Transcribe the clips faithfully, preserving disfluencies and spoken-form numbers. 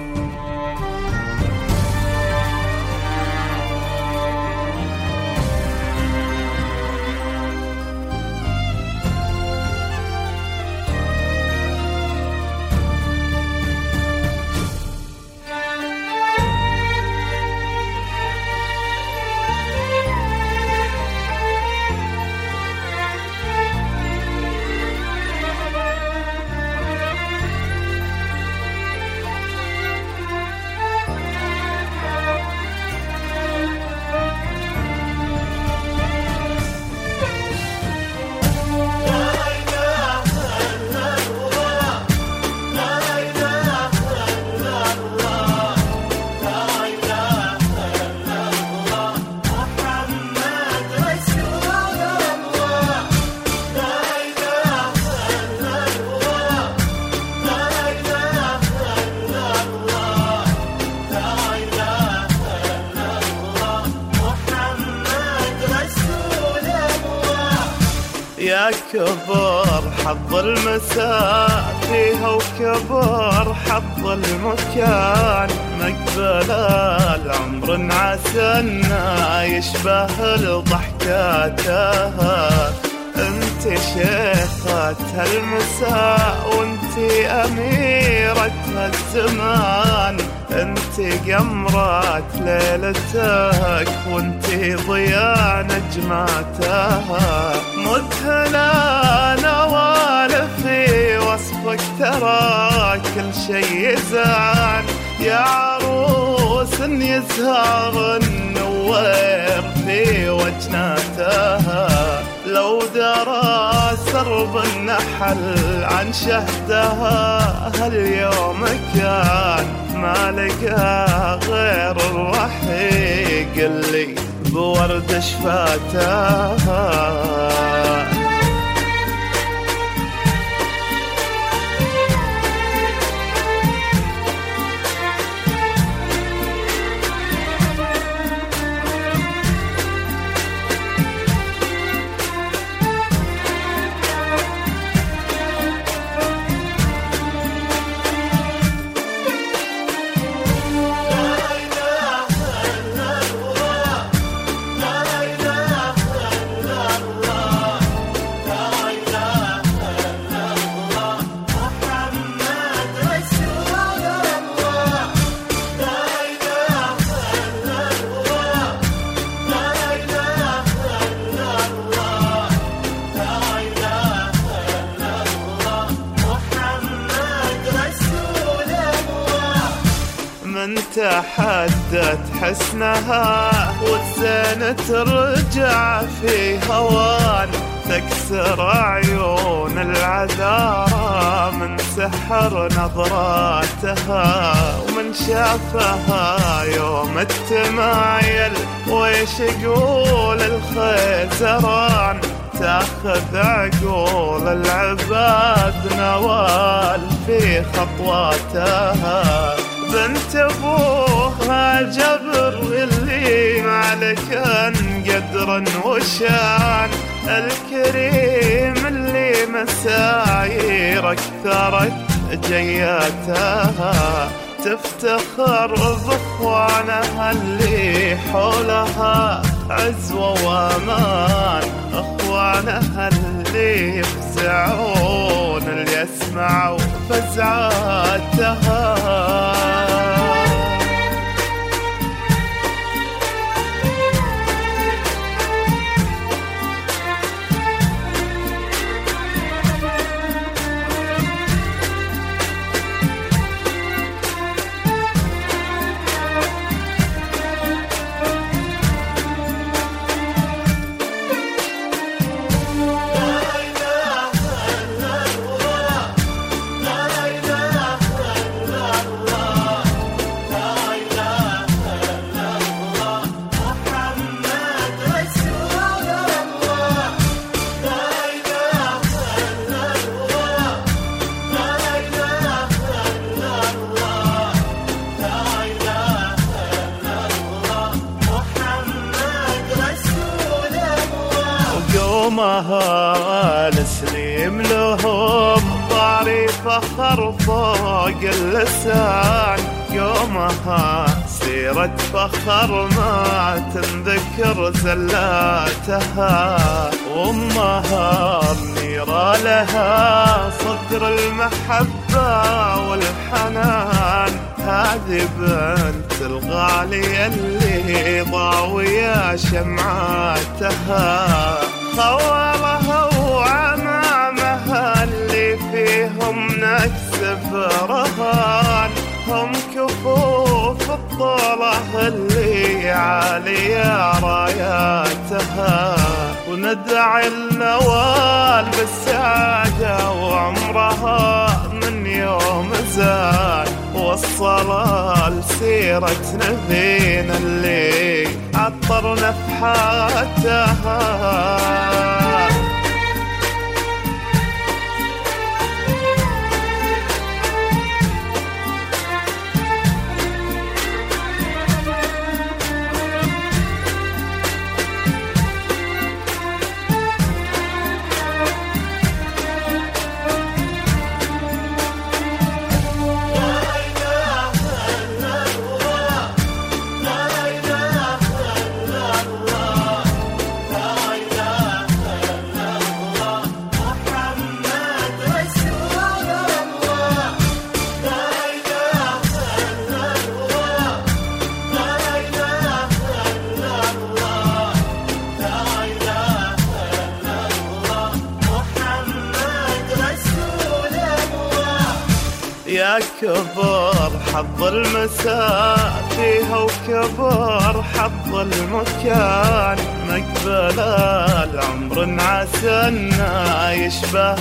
يا كبر حظ المساء فيها وكبر حظ المكان، مقبل العمر انعسنا يشبه الضحكاتها. انت شيخة المساء وانت أميرة الزمان، انت قمرة ليلتك وانت ضياء نجماتها. مذهلة نوال في وصفك ترى كل شي يزعل، يا عروس يزهر النوير في وجناتها. لو درى سرب النحل عن شهدها هاليوم كان ما لقى غير الرحيق اللي بورد شفاتها. من تحدت حسنها والزين ترجع في هوان، تكسر عيون العذارى من سحر نظراتها. ومن شافها يوم التمايل ويش يقول الخيزران، تاخذ عقول العباد نوال في خطواتها. بنت ابوها جبر اللي مالكا قدرا وشان، الكريم اللي مساير اكثرت جياتها. تفتخر باخوانها اللي حولها عزوة وامان، اخوانها اللي يفزعون اللي يسمعوا فزعاتها. قومها السليم لهم صاري فخر فوق اللسان، يومها سيرة فخر ما تنذكر زلاتها، وامها منيرة لها صدر المحبة والحنان، هذه بنت الغالية اللي ضاوية شمعاتها، خوالها وعمامها اللي فيهم نكسب رهان، هم كفوف الطلة اللي عالية راياتها، وندعي النوال بالسعادة وعمرها من يوم زاد، والصلاة لسيرة نبينا اللي عطر نفحاتها. يا كبر حظ المساء فيها وكبر حظ المكان، مقبل العمر انعسى إنه يشبه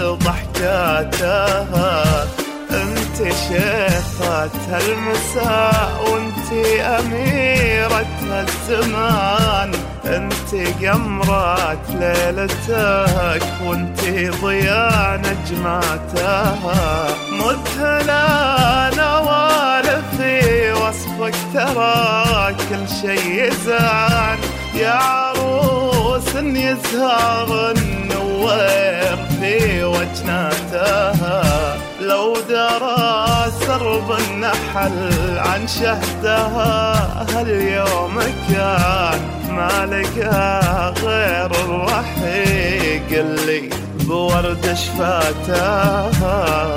لضحكاتها، انت شيخة المساء وانت أميرة الزمان، انت قمرة ليلتك وانت ضياء نجماتها، مذهلة نوال في وصفك ترى كل شي يزعن، يا عروس يزهر النوير في وجناتها، لو درى سرب النحل عن شهدها هاليوم كان ما لقى غير الرحيق اللي بورد شفاتها.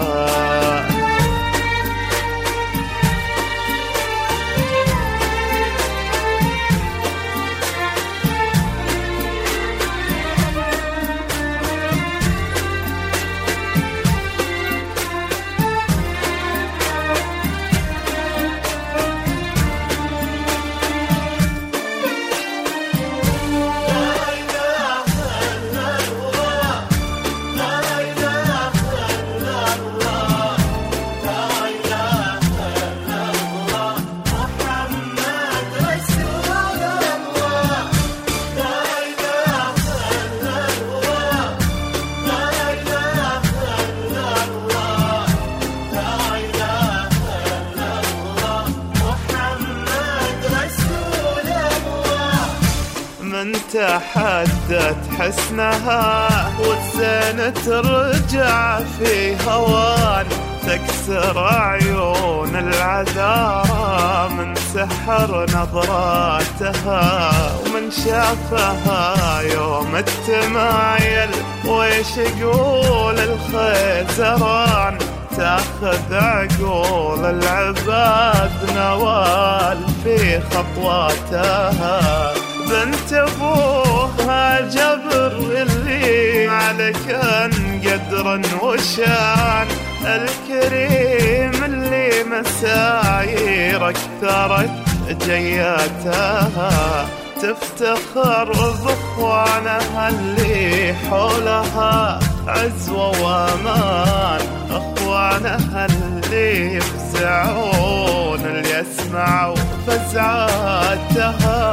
من تحدت حسنها والزين ترجع في هوان، تكسر عيون العذارى من سحر نظراتها، ومن شافها يوم التمايل ويش يقول الخيزران، تاخذ عقول العباد نوال في خطواتها، بنت ابوها جبر اللي على كان قدرا وشان، الكريم اللي مساير اكثرت جياتها، تفتخر باخوانها اللي حولها عز وامان، اخوانها اللي يفزعون اللي يسمعوا فزعاتها.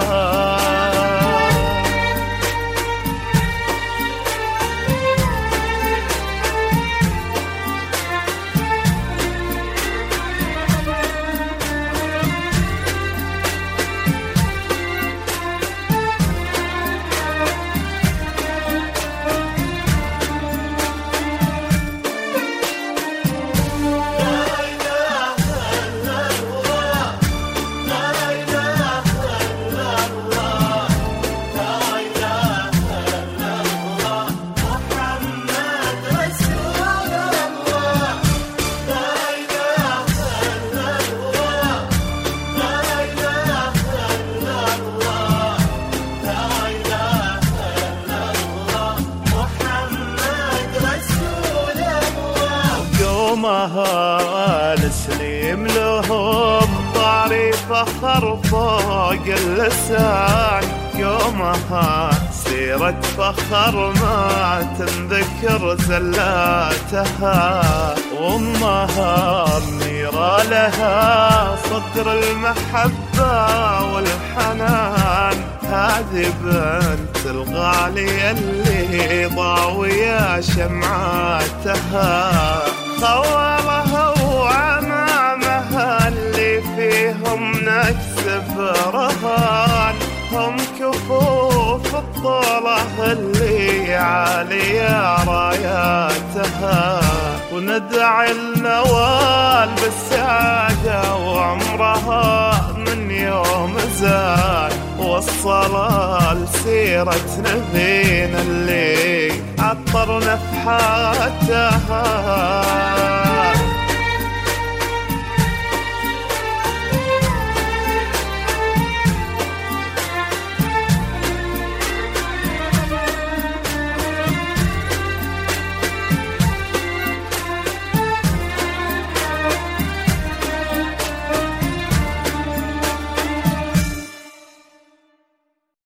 نسليم لهم طاري فخر فوق اللسان يومها سيرة فخر ما تنذكر زلاتها وامها منيرة لها صدر المحبة والحنان هذه بنت الغالية اللي ضاوية شمعاتها خوالها وعمامها اللي فيهم نكسب رهان هم كفوف الطولة اللي عالية راياتها وندعي النوال بالسعادة وعمرها من يوم زاد والصلاة لسيرة نبينا اللي عطر نفحاتها.